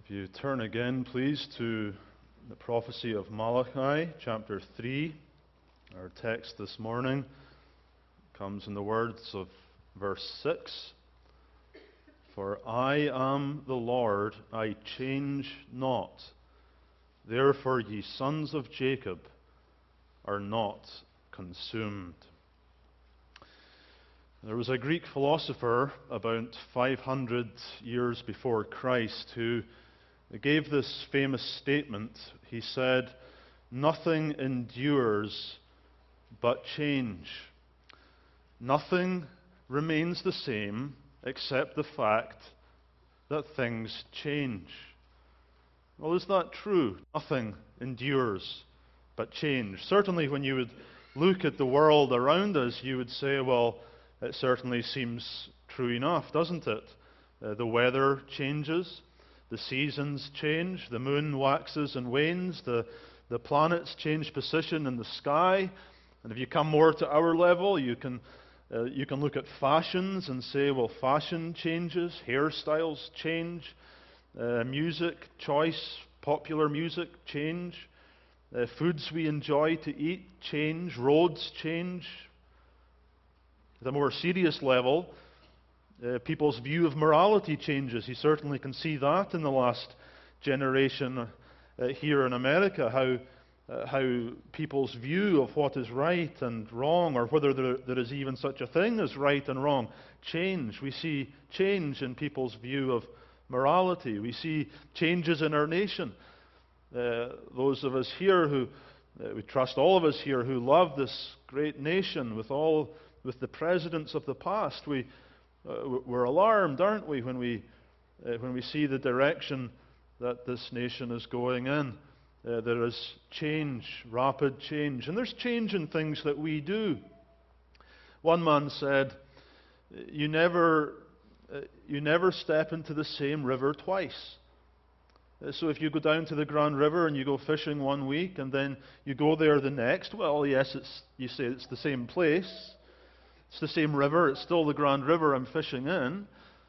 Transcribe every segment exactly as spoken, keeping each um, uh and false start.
If you turn again, please, to the prophecy of Malachi, chapter three. Our text this morning comes in the words of verse six. For I am the Lord, I change not. Therefore ye sons of Jacob are not consumed. There was a Greek philosopher about five hundred years before Christ who gave this famous statement. He said, "Nothing endures but change. Nothing remains the same except the fact that things change." Well, is that true? Nothing endures but change. Certainly when you would look at the world around us, you would say, well, it certainly seems true enough, doesn't it? Uh, the weather changes, the seasons change, the moon waxes and wanes, the, the planets change position in the sky. And if you come more to our level, you can uh, you can look at fashions and say, well, fashion changes, hairstyles change, uh, music choice, popular music change, uh, foods we enjoy to eat change, roads change. At a more serious level, uh, people's view of morality changes. You certainly can see that in the last generation uh, here in America, how uh, how people's view of what is right and wrong, or whether there, there is even such a thing as right and wrong, change. We see change in people's view of morality. We see changes in our nation. Uh, those of us here who, uh, we trust all of us here who love this great nation with all with the presidents of the past, we, uh, we're alarmed, aren't we, when we, uh, when we see the direction that this nation is going in. Uh, there is change, rapid change, and there's change in things that we do. One man said, you never, uh, you never step into the same river twice. Uh, so if you go down to the Grand River and you go fishing one week and then you go there the next, well, yes, it's, you say it's the same place. It's the same river, it's still the Grand River I'm fishing in.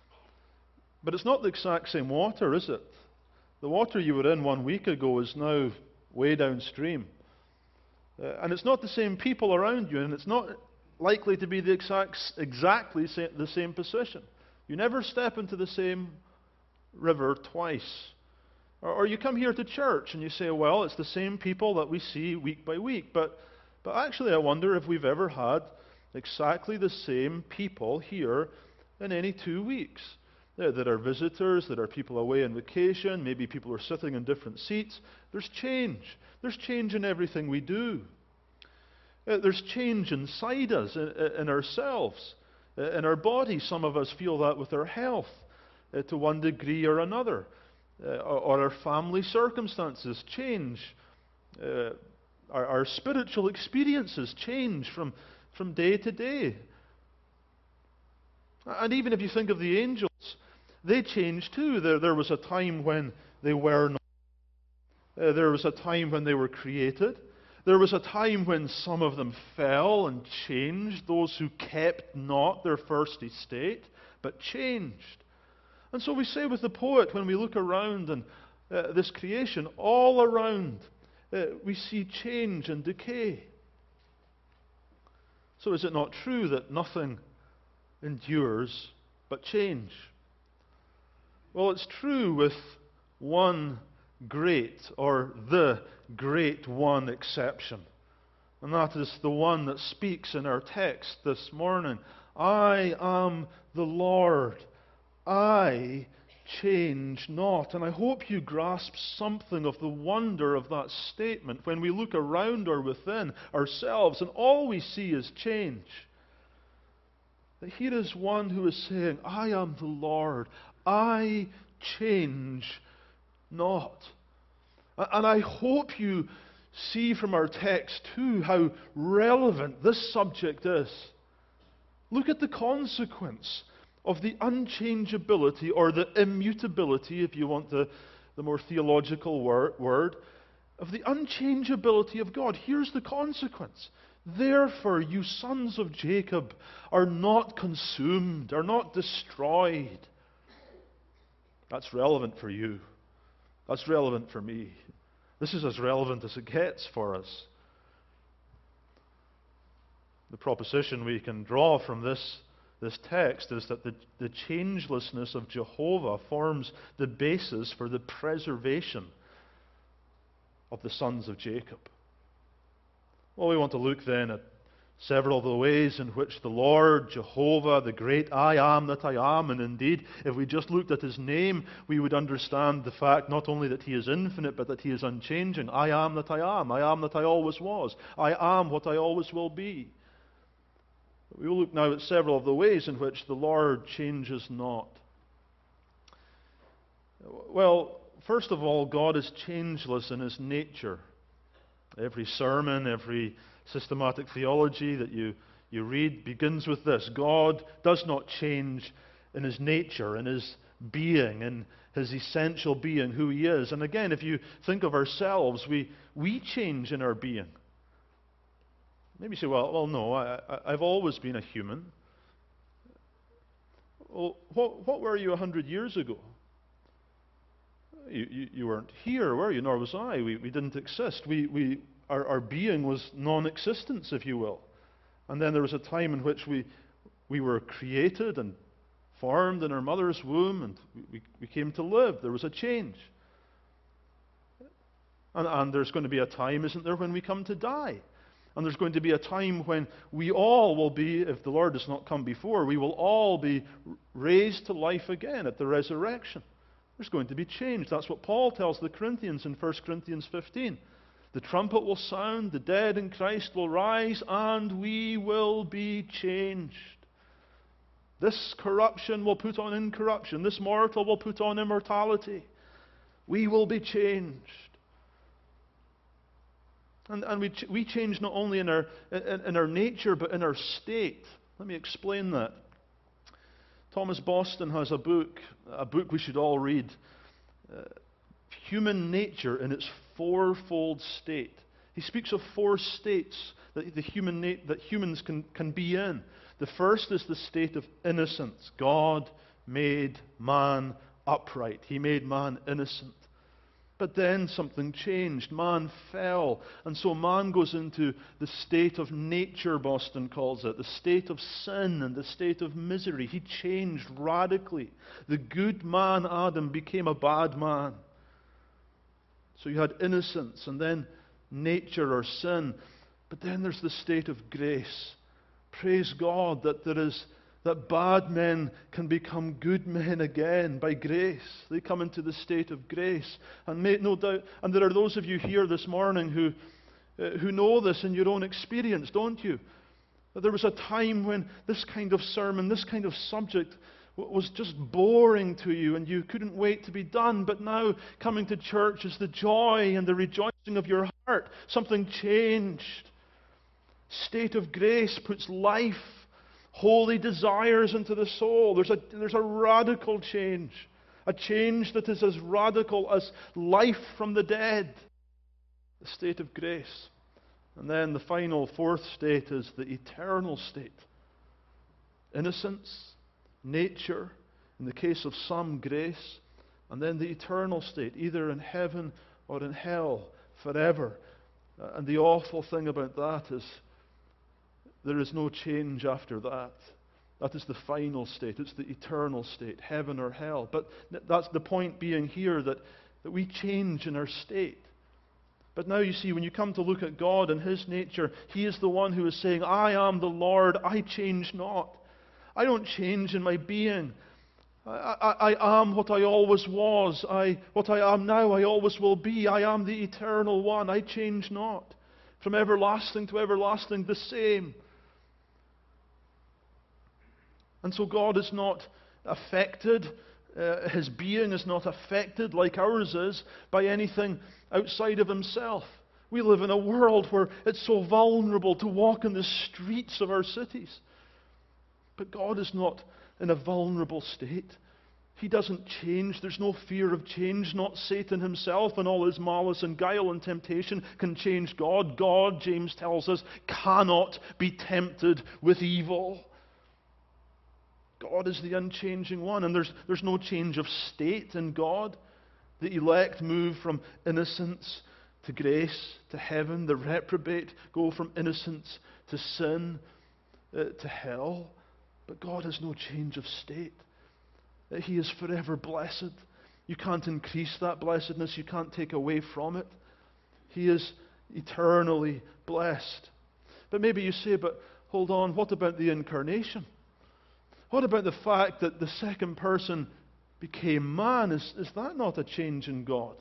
But it's not the exact same water, is it? The water you were in one week ago is now way downstream. Uh, and it's not the same people around you, and it's not likely to be the exact, exactly sa- the same position. You never step into the same river twice. Or, or you come here to church and you say, well, it's the same people that we see week by week. But, but actually I wonder if we've ever had exactly the same people here in any two weeks. There, there are visitors, there are people away on vacation, maybe people are sitting in different seats. There's change. There's change in everything we do. Uh, there's change inside us, in, in ourselves, uh, in our body. Some of us feel that with our health uh, to one degree or another. Uh, or, or our family circumstances change. Uh, our, our spiritual experiences change from from day to day. And even if you think of the angels, they change too. There, there was a time when they were not. Uh, there was a time when they were created. There was a time when some of them fell and changed, those who kept not their first estate, but changed. And so we say with the poet, when we look around and uh, this creation, all around, uh, we see change and decay. So is it not true that nothing endures but change? Well, it's true with one great, or the great one exception. And that is the one that speaks in our text this morning. I am the Lord. I change not. And I hope you grasp something of the wonder of that statement when we look around or within ourselves and all we see is change. That here is one who is saying, I am the Lord. I change not. And I hope you see from our text too how relevant this subject is. Look at the consequence of the unchangeability, or the immutability, if you want the, the more theological word, word, of the unchangeability of God. Here's the consequence. Therefore, you sons of Jacob are not consumed, are not destroyed. That's relevant for you. That's relevant for me. This is as relevant as it gets for us. The proposition we can draw from this, this text is that the, the changelessness of Jehovah forms the basis for the preservation of the sons of Jacob. Well, we want to look then at several of the ways in which the Lord, Jehovah, the great I am that I am, and indeed, if we just looked at His name, we would understand the fact not only that He is infinite, but that He is unchanging. I am that I am. I am that I always was. I am what I always will be. We will look now at several of the ways in which the Lord changes not. Well, first of all, God is changeless in His nature. Every sermon, every systematic theology that you, you read begins with this. God does not change in His nature, in His being, in His essential being, who He is. And again, if you think of ourselves, we, we change in our being. Maybe you say, well, well no, I, I, I've always been a human. Well, what, what were you a hundred years ago? You, you, you weren't here, were you? Nor was I. We, we didn't exist. We, we, our, our being was non-existence, if you will. And then there was a time in which we, we were created and formed in our mother's womb, and we, we came to live. There was a change. And, and there's going to be a time, isn't there, when we come to die? And there's going to be a time when we all will be, if the Lord does not come before, we will all be raised to life again at the resurrection. There's going to be change. That's what Paul tells the Corinthians in First Corinthians fifteen. The trumpet will sound, the dead in Christ will rise, and we will be changed. This corruption will put on incorruption. This mortal will put on immortality. We will be changed. And, and we, ch- we change not only in our, in, in our nature, but in our state. Let me explain that. Thomas Boston has a book, a book we should all read, uh, Human Nature in its Fourfold State. He speaks of four states that, the human na- that humans can, can be in. The first is the state of innocence. God made man upright. He made man innocent. But then something changed. Man fell. And so man goes into the state of nature, Boston calls it, the state of sin and the state of misery. He changed radically. The good man, Adam, became a bad man. So you had innocence and then nature or sin. But then there's the state of grace. Praise God that there is that bad men can become good men again by grace. They come into the state of grace. And make no doubt, and there are those of you here this morning who, uh, who know this in your own experience, don't you? That there was a time when this kind of sermon, this kind of subject w- was just boring to you and you couldn't wait to be done. But now coming to church is the joy and the rejoicing of your heart. Something changed. State of grace puts life, holy desires into the soul. There's a, there's a radical change. A change that is as radical as life from the dead. The state of grace. And then the final, fourth state is the eternal state. Innocence, nature, in the case of some, grace, and then the eternal state, either in heaven or in hell, forever. Uh, and the awful thing about that is there is no change after that. That is the final state. It's the eternal state, heaven or hell. But that's the point being here, that, that we change in our state. But now you see, when you come to look at God and His nature, He is the one who is saying, I am the Lord, I change not. I don't change in my being. I, I, I am what I always was. I, what I am now, I always will be. I am the eternal one. I change not. From everlasting to everlasting, the same. And so God is not affected, uh, His being is not affected like ours is by anything outside of Himself. We live in a world where it's so vulnerable to walk in the streets of our cities. But God is not in a vulnerable state. He doesn't change. There's no fear of change. Not Satan himself and all his malice and guile and temptation can change God. God, James tells us, cannot be tempted with evil. God is the unchanging one, and there's, there's no change of state in God. The elect move from innocence to grace, to heaven. The reprobate go from innocence to sin, uh, to hell. But God has no change of state. Uh, He is forever blessed. You can't increase that blessedness. You can't take away from it. He is eternally blessed. But maybe you say, but hold on, what about the incarnation? What about the fact that the second person became man? Is, is that not a change in God?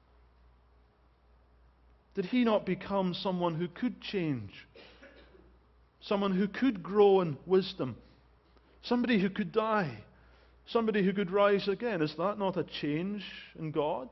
Did He not become someone who could change? Someone who could grow in wisdom? Somebody who could die? Somebody who could rise again? Is that not a change in God?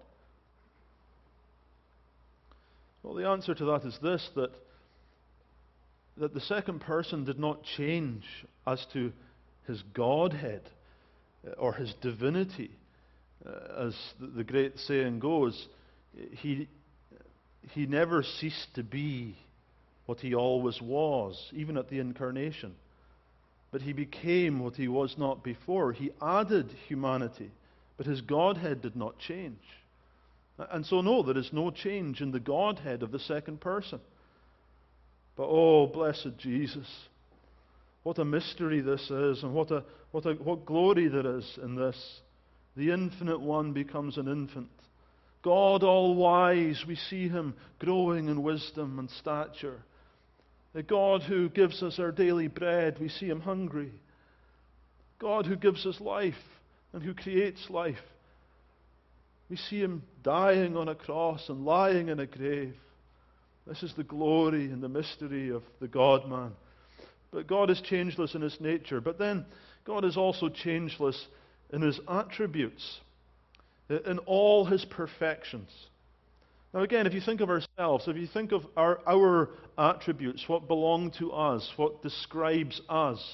Well, the answer to that is this, that, that the second person did not change as to His Godhead or His divinity. Uh, as the, the great saying goes, he, he never ceased to be what He always was, even at the incarnation. But He became what He was not before. He added humanity, but His Godhead did not change. And so, no, there is no change in the Godhead of the second person. But, oh, blessed Jesus, what a mystery this is, and what a what a what glory there is in this. The infinite one becomes an infant. God all-wise, we see Him growing in wisdom and stature. The God who gives us our daily bread, we see Him hungry. God who gives us life and who creates life. We see Him dying on a cross and lying in a grave. This is the glory and the mystery of the God-man. But God is changeless in His nature. But then God is also changeless in His attributes, in all His perfections. Now again, if you think of ourselves, if you think of our, our attributes, what belong to us, what describes us,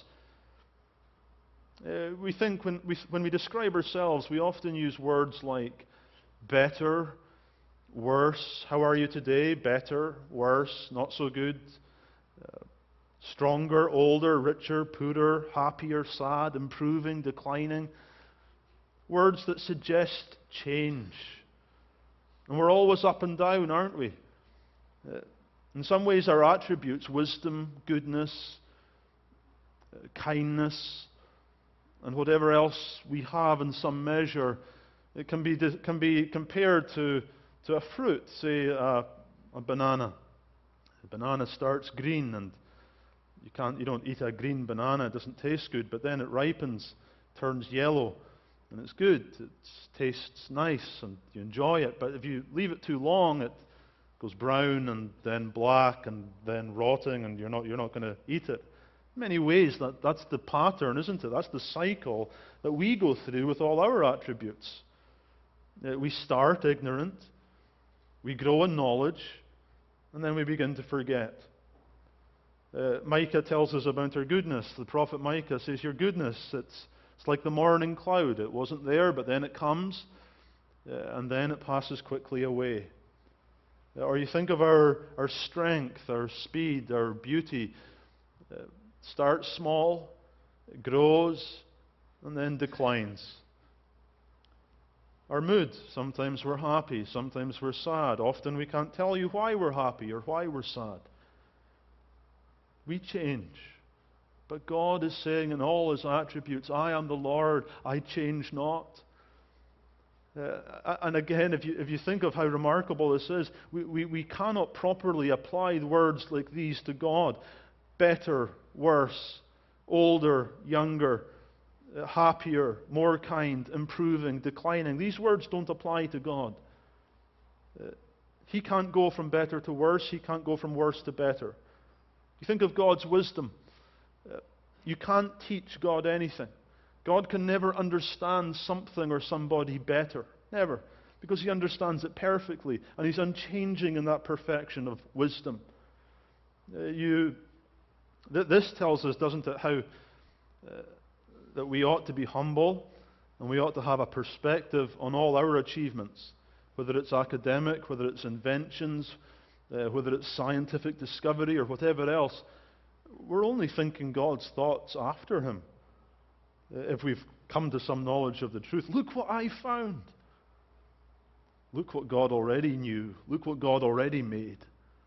uh, we think when we, when we describe ourselves, we often use words like better, worse. How are you today? Better, worse, not so good. Uh, stronger, older, richer, poorer, happier, sad, improving, declining. Words that suggest change. And we're always up and down, aren't we? Uh, in some ways, our attributes, wisdom, goodness, uh, kindness, and whatever else we have in some measure, it can be can be compared to to a fruit, say uh, a banana. The banana starts green, and you can't you don't eat a green banana; it doesn't taste good. But then it ripens, turns yellow, and it's good. It tastes nice, and you enjoy it. But if you leave it too long, it goes brown, and then black, and then rotting, and you're not you're not going to eat it. In many ways, that, that's the pattern, isn't it? That's the cycle that we go through with all our attributes. Uh, we start ignorant, we grow in knowledge, and then we begin to forget. Uh, Micah tells us about our goodness. The prophet Micah says, your goodness, it's, it's like the morning cloud. It wasn't there, but then it comes, uh, and then it passes quickly away. Uh, or you think of our, our strength, our speed, our beauty. Uh, starts small, it grows, and then declines. Our mood, sometimes we're happy, sometimes we're sad. Often we can't tell you why we're happy or why we're sad. We change. But God is saying in all His attributes, I am the Lord, I change not. Uh, and again, if you, if you think of how remarkable this is, we, we, we cannot properly apply words like these to God. Better, worse, older, younger, uh, happier, more kind, improving, declining. These words don't apply to God. Uh, he can't go from better to worse. He can't go from worse to better. You think of God's wisdom. Uh, you can't teach God anything. God can never understand something or somebody better. Never. Because He understands it perfectly. And He's unchanging in that perfection of wisdom. Uh, you... This tells us, doesn't it, how uh, that we ought to be humble and we ought to have a perspective on all our achievements, whether it's academic, whether it's inventions, uh, whether it's scientific discovery or whatever else. We're only thinking God's thoughts after Him. Uh, if we've come to some knowledge of the truth. Look what I found. Look what God already knew. Look what God already made.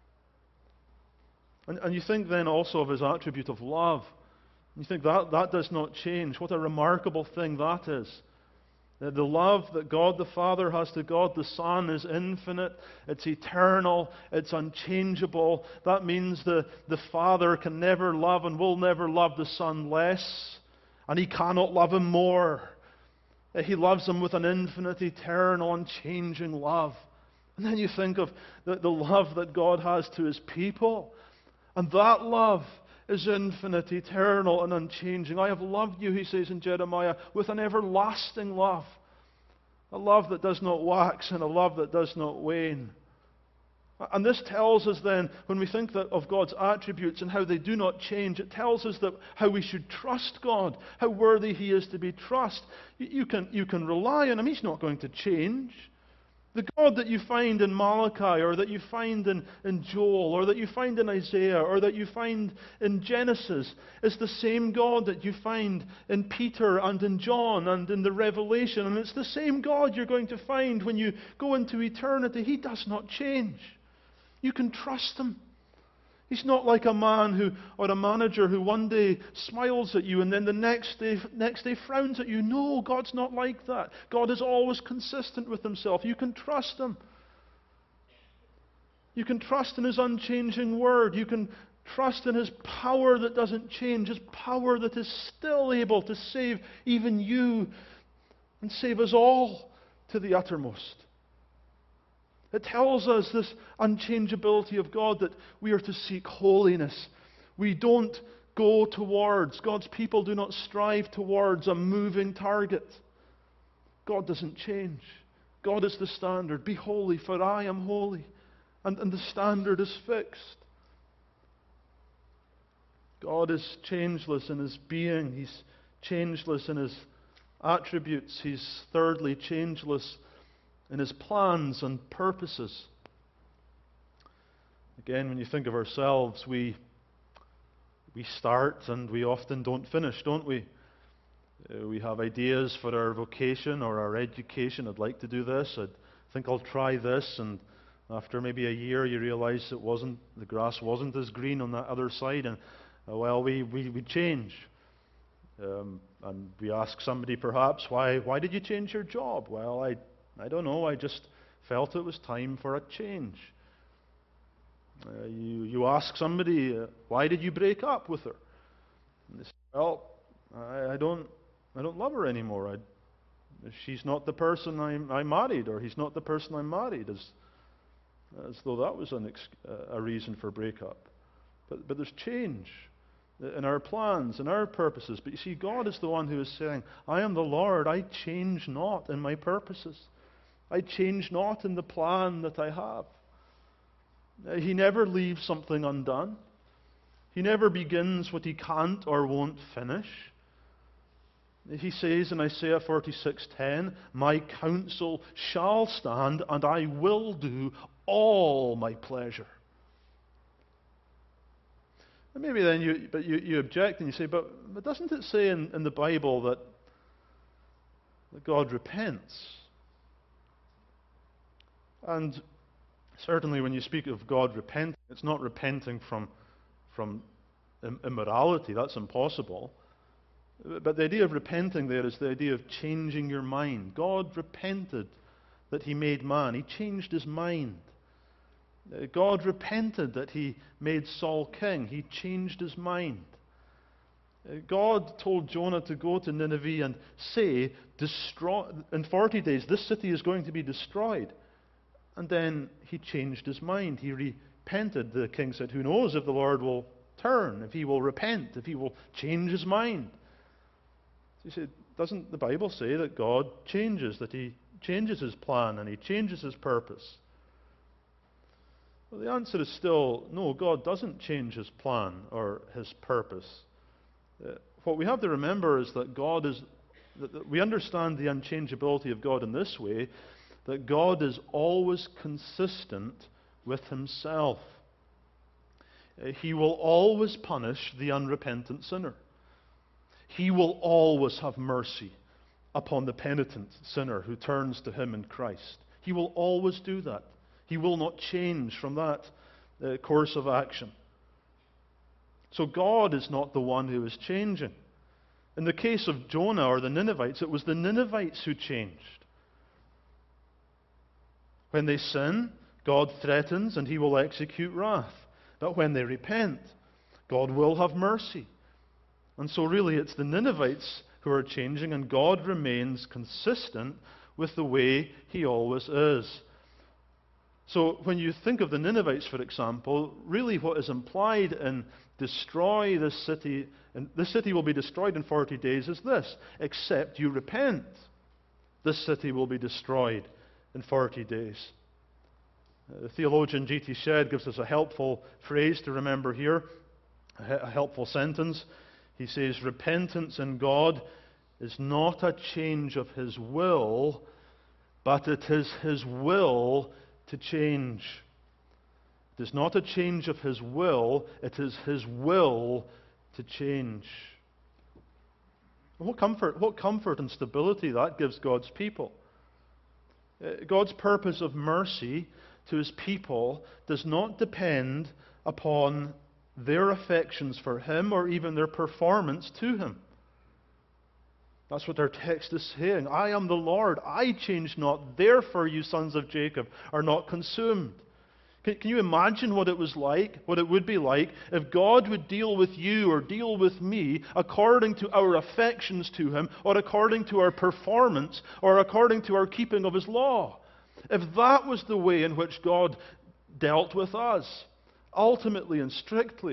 And, and you think then also of his attribute of love. You think that, that does not change. What a remarkable thing that is. The, the love that God the Father has to God the Son is infinite, it's eternal, it's unchangeable. That means the, the Father can never love and will never love the Son less, and he cannot love him more. He loves him with an infinite, eternal, unchanging love. And then you think of the, the love that God has to his people. And that love is infinite, eternal, and unchanging. I have loved you, he says in Jeremiah, with an everlasting love. A love that does not wax and a love that does not wane. And this tells us then, when we think that of God's attributes and how they do not change, it tells us that how we should trust God, how worthy he is to be trusted. You can, you can rely on him. He's not going to change. The God that you find in Malachi, or that you find in, in Joel, or that you find in Isaiah, or that you find in Genesis, is the same God that you find in Peter and in John and in the Revelation. And it's the same God you're going to find when you go into eternity. He does not change. You can trust him. He's not like a man who, or a manager who one day smiles at you and then the next day, next day frowns at you. No, God's not like that. God is always consistent with himself. You can trust him. You can trust in his unchanging word. You can trust in his power that doesn't change, his power that is still able to save even you and save us all to the uttermost. It tells us this unchangeability of God, that we are to seek holiness. We don't go towards, God's people do not strive towards a moving target. God doesn't change. God is the standard. Be holy, for I am holy. And, and the standard is fixed. God is changeless in his being. He's changeless in his attributes. He's thirdly changeless in his plans and purposes. Again, when you think of ourselves, we we start and we often don't finish, don't we? Uh, we have ideas for our vocation or our education. I'd like to do this. I think I'll try this. And after maybe a year, you realize it wasn't, the grass wasn't as green on that other side. And uh, well, we, we, we change. Um, and we ask somebody perhaps, why, why did you change your job? Well, I I don't know, I just felt it was time for a change. Uh, you, you ask somebody, uh, why did you break up with her? And they say, well, I, I don't I don't love her anymore. I, she's not the person I, I married, or he's not the person I married, as, as though that was an ex, uh, a reason for breakup. But, but there's change in our plans, in our purposes. But you see, God is the one who is saying, I am the Lord, I change not in my purposes. I change not in the plan that I have. He never leaves something undone. He never begins what he can't or won't finish. He says in Isaiah forty-six ten, my counsel shall stand, and I will do all my pleasure. And maybe then you, but you, you object and you say, but, but doesn't it say in, in the Bible that, that God repents? And certainly when you speak of God repenting, it's not repenting from, from immorality. That's impossible. But the idea of repenting there is the idea of changing your mind. God repented that he made man. He changed his mind. God repented that he made Saul king. He changed his mind. God told Jonah to go to Nineveh and say, destroy, in forty days this city is going to be destroyed. And then he changed his mind. He repented. The king said, who knows if the Lord will turn, if he will repent, if he will change his mind. So he said, doesn't the Bible say that God changes, that he changes his plan and he changes his purpose? Well, the answer is still no, God doesn't change his plan or his purpose. Uh, what we have to remember is that God is, that, that we understand the unchangeability of God in this way, that God is always consistent with himself. Uh, he will always punish the unrepentant sinner. He will always have mercy upon the penitent sinner who turns to him in Christ. He will always do that. He will not change from that uh, course of action. So God is not the one who is changing. In the case of Jonah or the Ninevites, it was the Ninevites who changed. When they sin, God threatens and He will execute wrath. But when they repent, God will have mercy. And so really it's the Ninevites who are changing, and God remains consistent with the way He always is. So when you think of the Ninevites, for example, really what is implied in destroy this city, and this city will be destroyed in forty days, is this: except you repent, this city will be destroyed in forty days. Uh, the theologian G T Shedd gives us a helpful phrase to remember here, a, a helpful sentence. He says, repentance in God is not a change of His will, but it is His will to change. It is not a change of His will, it is His will to change. What comfort, what comfort and stability that gives God's people. God's purpose of mercy to His people does not depend upon their affections for Him or even their performance to Him. That's what our text is saying. I am the Lord, I change not, therefore you sons of Jacob are not consumed. Can, can you imagine what it was like, what it would be like, if God would deal with you or deal with me according to our affections to Him, or according to our performance, or according to our keeping of His law? If that was the way in which God dealt with us, ultimately and strictly.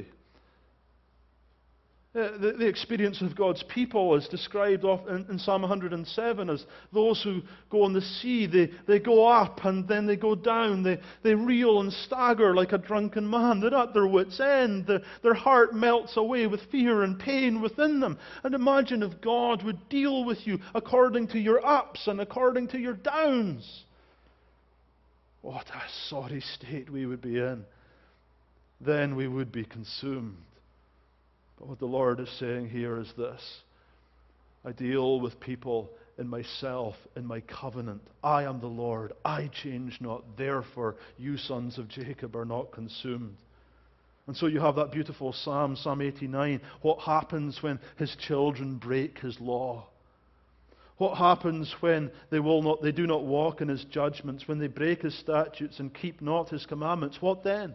Uh, the, the experience of God's people is described in, in Psalm one hundred seven as those who go on the sea. They, they go up and then they go down. They, they reel and stagger like a drunken man. They're at their wits' end. The, their heart melts away with fear and pain within them. And imagine if God would deal with you according to your ups and according to your downs. What a sorry state we would be in. Then we would be consumed. But what the Lord is saying here is this: I deal with people in myself, in my covenant. I am the Lord, I change not, therefore you sons of Jacob are not consumed. And so you have that beautiful psalm, Psalm eighty-nine. What happens when His children break His law? What happens when they will not, they do not walk in His judgments, when they break His statutes and keep not His commandments? What then?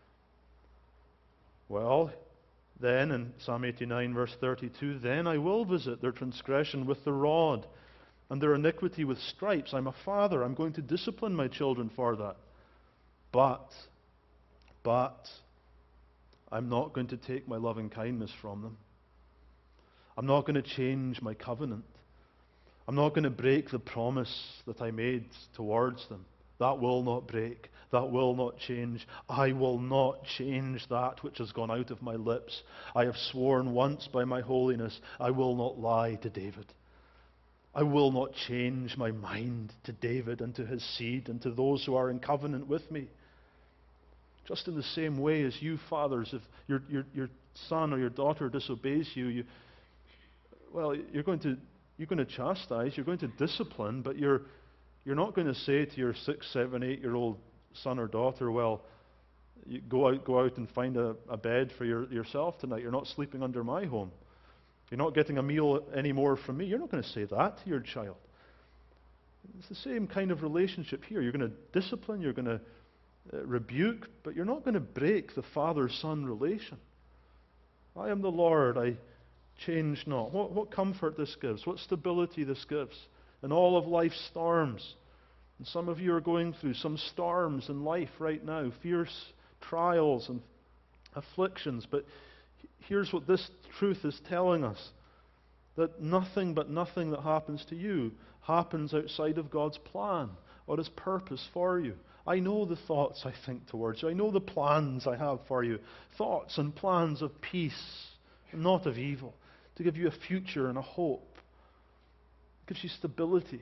Well, then, in Psalm eighty-nine, verse thirty-two, then I will visit their transgression with the rod, and their iniquity with stripes. I'm a father. I'm going to discipline my children for that. But, but, I'm not going to take my loving kindness from them. I'm not going to change my covenant. I'm not going to break the promise that I made towards them. That will not break. That will not change. I will not change that which has gone out of my lips. I have sworn once by my holiness, I will not lie to David. I will not change my mind to David and to his seed and to those who are in covenant with me. Just in the same way as you fathers, if your, your, your son or your daughter disobeys you, you well, you're going to you're going to chastise, you're going to discipline, but you're you're not going to say to your six, seven, eight-year-old son or daughter, well, you go out go out and find a, a bed for your, yourself tonight. You're not sleeping under my home. You're not getting a meal anymore from me. You're not going to say that to your child. It's the same kind of relationship here. You're going to discipline, you're going to uh, rebuke, but you're not going to break the father-son relation. I am the Lord, I change not. What, what comfort this gives, what stability this gives in all of life's storms. And some of you are going through some storms in life right now, fierce trials and afflictions, but here's what this truth is telling us, that nothing but nothing that happens to you happens outside of God's plan or His purpose for you. I know the thoughts I think towards you. I know the plans I have for you. Thoughts and plans of peace, and not of evil, to give you a future and a hope. It gives you stability.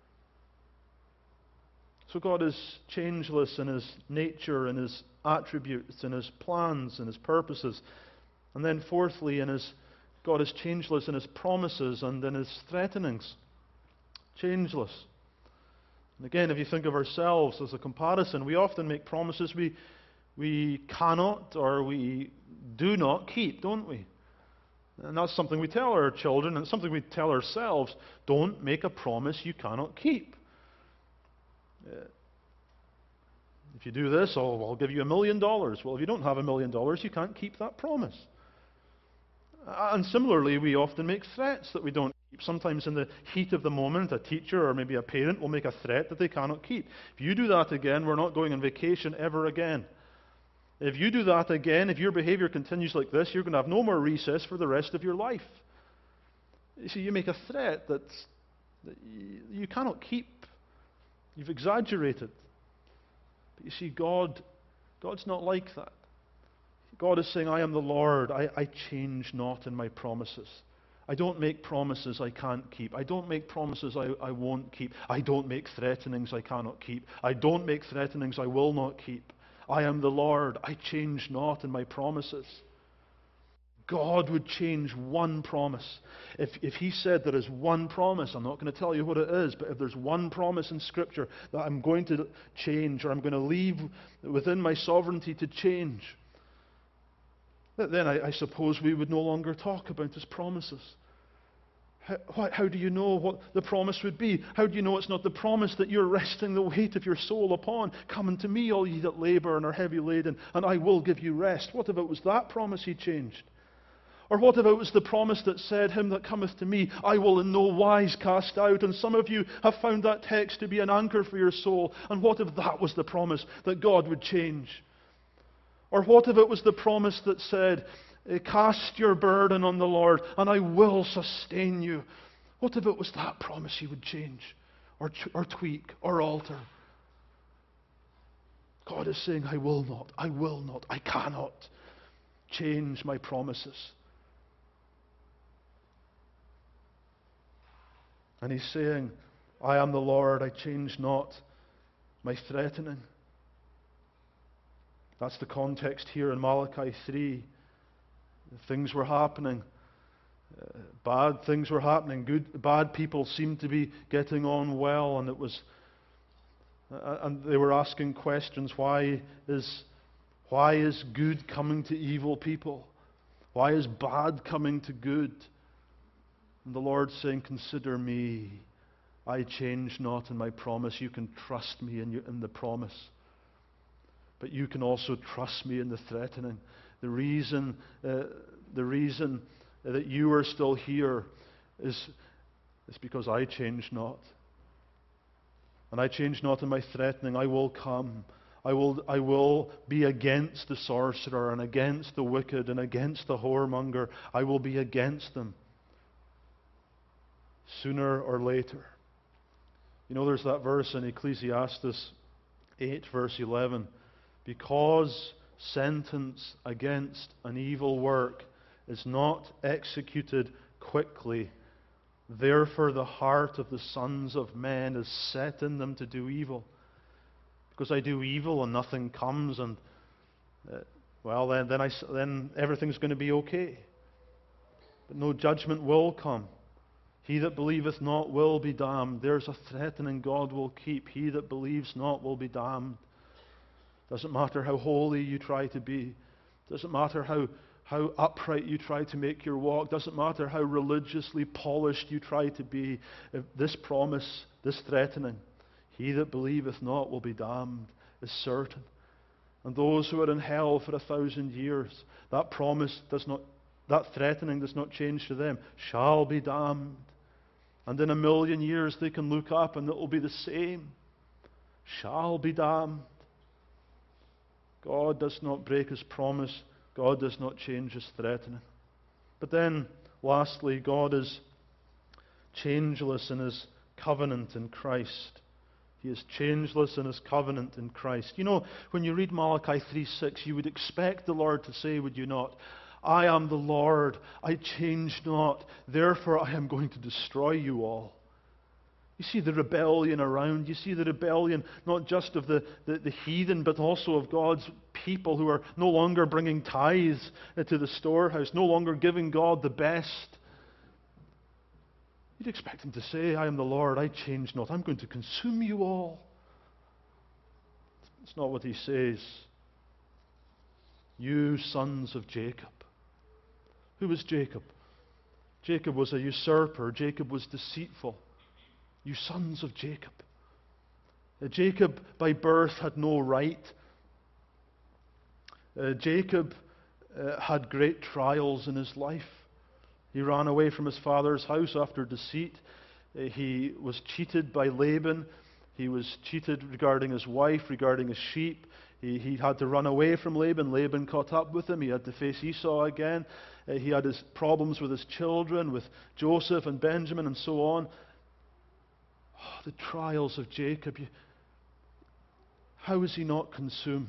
So God is changeless in His nature, in His attributes, in His plans, in His purposes. And then fourthly, in His, God is changeless in His promises and in His threatenings. Changeless. And again, if you think of ourselves as a comparison, we often make promises we, we cannot or we do not keep, don't we? And that's something we tell our children, and something we tell ourselves. Don't make a promise you cannot keep. Uh, if you do this, I'll, I'll give you a million dollars. Well, if you don't have a million dollars, you can't keep that promise. And similarly, we often make threats that we don't keep. Sometimes in the heat of the moment, a teacher or maybe a parent will make a threat that they cannot keep. If you do that again, we're not going on vacation ever again. If you do that again, if your behavior continues like this, you're going to have no more recess for the rest of your life. You see, you make a threat that's, that you, you cannot keep. You've exaggerated. But you see, God, God's not like that. God is saying, I am the Lord. I, I change not in my promises. I don't make promises I can't keep. I don't make promises I, I won't keep. I don't make threatenings I cannot keep. I don't make threatenings I will not keep. I am the Lord. I change not in my promises. God would change one promise. If, if He said there is one promise, I'm not going to tell you what it is, but if there's one promise in Scripture that I'm going to change or I'm going to leave within my sovereignty to change, then I, I suppose we would no longer talk about His promises. How, how do you know what the promise would be? How do you know it's not the promise that you're resting the weight of your soul upon? Come unto me, all ye that labor and are heavy laden, and I will give you rest. What if it was that promise He changed? Or what if it was the promise that said, Him that cometh to me, I will in no wise cast out? And some of you have found that text to be an anchor for your soul. And what if that was the promise that God would change? Or what if it was the promise that said, cast your burden on the Lord, and I will sustain you? What if it was that promise He would change, or, or tweak, or alter? God is saying, I will not, I will not, I cannot change my promises. And He's saying, I am the Lord, I change not my threatening. That's the context here in Malachi three. Things were happening. Uh, bad things were happening. Good, bad people seemed to be getting on well, and it was, uh, and they were asking questions. Why is, why is good coming to evil people? Why is bad coming to good? And the Lord's saying, consider me. I change not in my promise. You can trust me in, your, in the promise. But you can also trust me in the threatening. The reason, uh, the reason that you are still here is, is because I change not. And I change not in my threatening. I will come. I will, I will be against the sorcerer and against the wicked and against the whoremonger. I will be against them sooner or later. You know, there's that verse in Ecclesiastes eight, verse eleven. Because sentence against an evil work is not executed quickly, therefore the heart of the sons of men is set in them to do evil. Because I do evil and nothing comes, and uh, well, then then, I, then everything's going to be okay. But no judgment will come. He that believeth not will be damned. There's a threatening God will keep. He that believes not will be damned. Doesn't matter how holy you try to be. Doesn't matter how, how upright you try to make your walk. Doesn't matter how religiously polished you try to be. If this promise, this threatening, he that believeth not will be damned, is certain. And those who are in hell for a thousand years, that promise does not, that threatening does not change to them, shall be damned. And in a million years they can look up and it will be the same. Shall be damned. God does not break His promise. God does not change His threatening. But then, lastly, God is changeless in His covenant in Christ. He is changeless in His covenant in Christ. You know, when you read Malachi three six, you would expect the Lord to say, would you not, I am the Lord, I change not, therefore I am going to destroy you all. You see the rebellion around. You see the rebellion not just of the, the, the heathen, but also of God's people who are no longer bringing tithes to the storehouse, no longer giving God the best. You'd expect him to say, I am the Lord, I change not. I'm going to consume you all. It's not what he says. You sons of Jacob. Who was Jacob? Jacob was a usurper. Jacob was deceitful. You sons of Jacob. Uh, Jacob, by birth, had no right. Uh, Jacob uh, had great trials in his life. He ran away from his father's house after deceit. Uh, he was cheated by Laban. He was cheated regarding his wife, regarding his sheep. He, he had to run away from Laban. Laban caught up with him. He had to face Esau again. Uh, he had his problems with his children, with Joseph and Benjamin and so on. Oh, the trials of Jacob. You, how is he not consumed?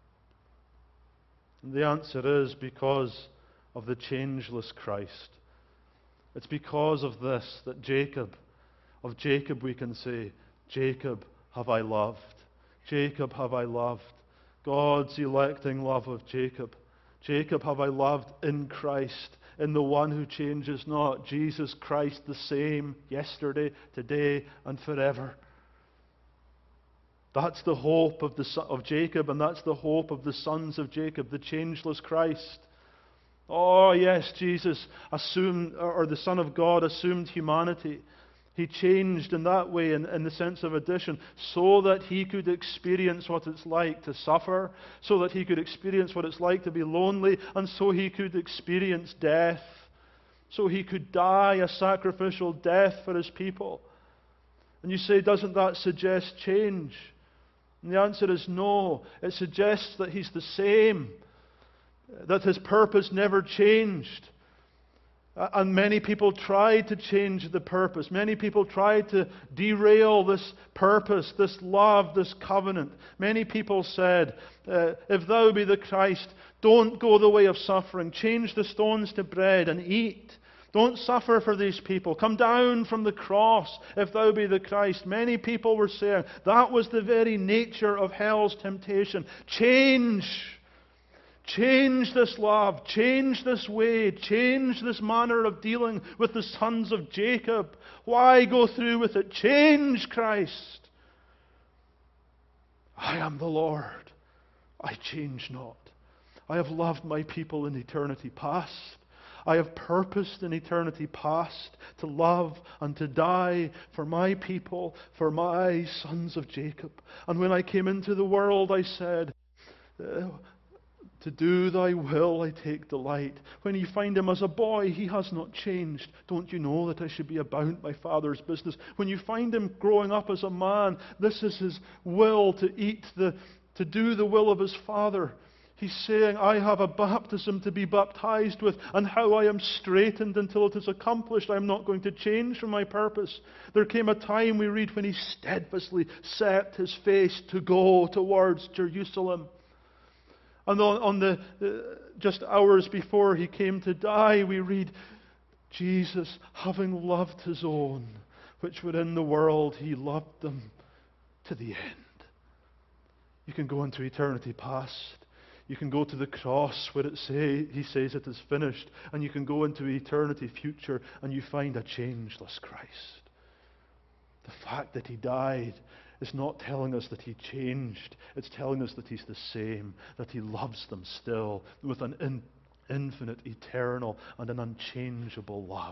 And the answer is because of the changeless Christ. It's because of this that Jacob, of Jacob we can say, Jacob have I loved. Jacob have I loved. God's electing love of Jacob. Jacob have I loved in Christ, in the one who changes not, Jesus Christ, the same yesterday, today, and forever. That's the hope of the of Jacob, and that's the hope of the sons of Jacob, the changeless Christ. Oh yes, Jesus assumed, or the Son of God assumed humanity. He changed in that way, in, in the sense of addition, so that he could experience what it's like to suffer, so that he could experience what it's like to be lonely, and so he could experience death, so he could die a sacrificial death for his people. And you say, doesn't that suggest change? And the answer is no. It suggests that he's the same, that his purpose never changed. And many people tried to change the purpose. Many people tried to derail this purpose, this love, this covenant. Many people said, uh, if thou be the Christ, don't go the way of suffering. Change the stones to bread and eat. Don't suffer for these people. Come down from the cross if thou be the Christ. Many people were saying that was the very nature of hell's temptation. Change. Change this love. Change this way. Change this manner of dealing with the sons of Jacob. Why go through with it? Change Christ. I am the Lord. I change not. I have loved my people in eternity past. I have purposed in eternity past to love and to die for my people, for my sons of Jacob. And when I came into the world, I said, uh, to do thy will I take delight. When you find him as a boy, he has not changed. Don't you know that I should be about my Father's business? When you find him growing up as a man, this is his will, to eat the, to do the will of his Father. He's saying, I have a baptism to be baptized with, and how I am straitened until it is accomplished. I am not going to change from my purpose. There came a time, we read, when he steadfastly set his face to go towards Jerusalem. And on, on the uh, just hours before he came to die, we read, Jesus, having loved his own, which were in the world, he loved them to the end. You can go into eternity past. You can go to the cross where it say, he says it is finished. And you can go into eternity future and you find a changeless Christ. The fact that he died is not telling us that he changed. It's telling us that he's the same, that he loves them still with an in, infinite, eternal, and an unchangeable love.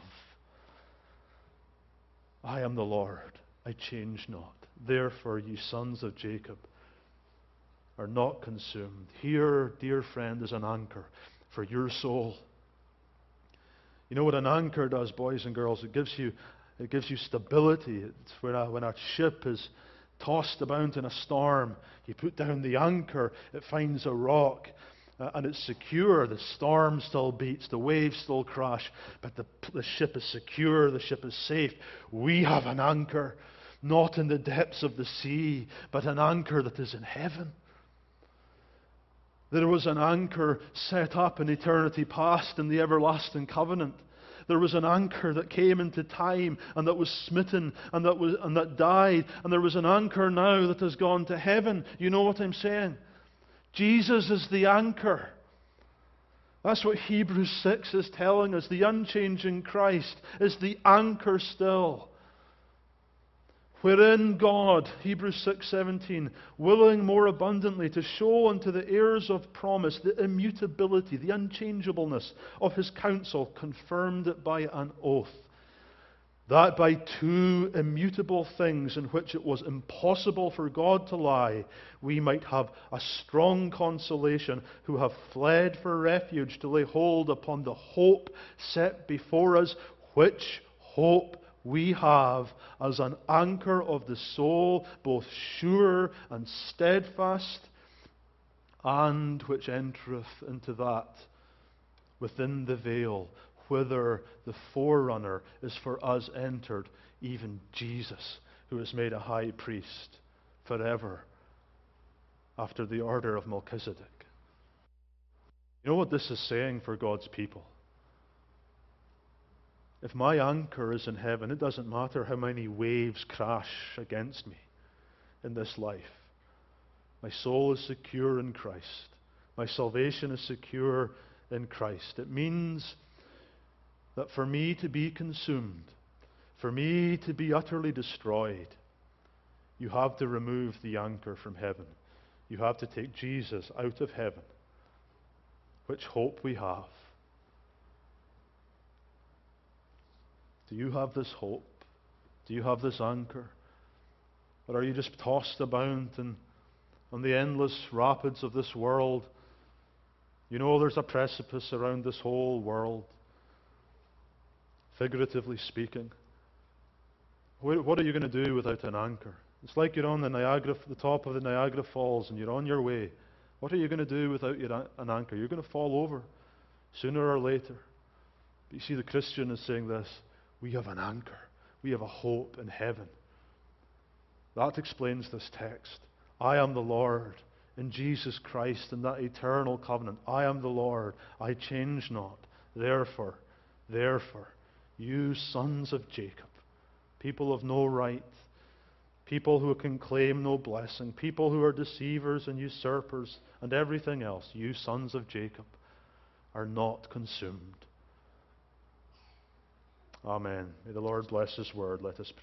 I am the Lord, I change not. Therefore, you sons of Jacob are not consumed. Here, dear friend, is an anchor for your soul. You know what an anchor does, boys and girls? It gives you, it gives you stability. It's when a, when a ship is tossed about in a storm, you put down the anchor, it finds a rock, uh, and it's secure. The storm still beats, the waves still crash, but the, the ship is secure, the ship is safe. We have an anchor, not in the depths of the sea, but an anchor that is in heaven. There was an anchor set up in eternity past in the everlasting covenant. There was an anchor that came into time and that was smitten and that was and that died. And there was an anchor now that has gone to heaven. You know what I'm saying? Jesus is the anchor. That's what Hebrews six is telling us. The unchanging Christ is the anchor still. Wherein God, Hebrews six seventeen, willing more abundantly to show unto the heirs of promise the immutability, the unchangeableness of His counsel, confirmed it by an oath, that by two immutable things in which it was impossible for God to lie, we might have a strong consolation, who have fled for refuge to lay hold upon the hope set before us, which hope we have as an anchor of the soul, both sure and steadfast, and which entereth into that within the veil, whither the forerunner is for us entered, even Jesus, who is made a high priest forever after the order of Melchizedek. You know what this is saying for God's people? If my anchor is in heaven, it doesn't matter how many waves crash against me in this life. My soul is secure in Christ. My salvation is secure in Christ. It means that for me to be consumed, for me to be utterly destroyed, you have to remove the anchor from heaven. You have to take Jesus out of heaven. Which hope we have. Do you have this hope? Do you have this anchor? Or are you just tossed about in, on the endless rapids of this world? You know there's a precipice around this whole world, figuratively speaking. What are you going to do without an anchor? It's like you're on the Niagara, the top of the Niagara Falls, and you're on your way. What are you going to do without your, an anchor? You're going to fall over sooner or later. But you see, the Christian is saying this: we have an anchor. We have a hope in heaven. That explains this text. I am the Lord in Jesus Christ, in that eternal covenant. I am the Lord. I change not. Therefore, therefore, you sons of Jacob, people of no right, people who can claim no blessing, people who are deceivers and usurpers and everything else, you sons of Jacob are not consumed. Amen. May the Lord bless His word. Let us pray.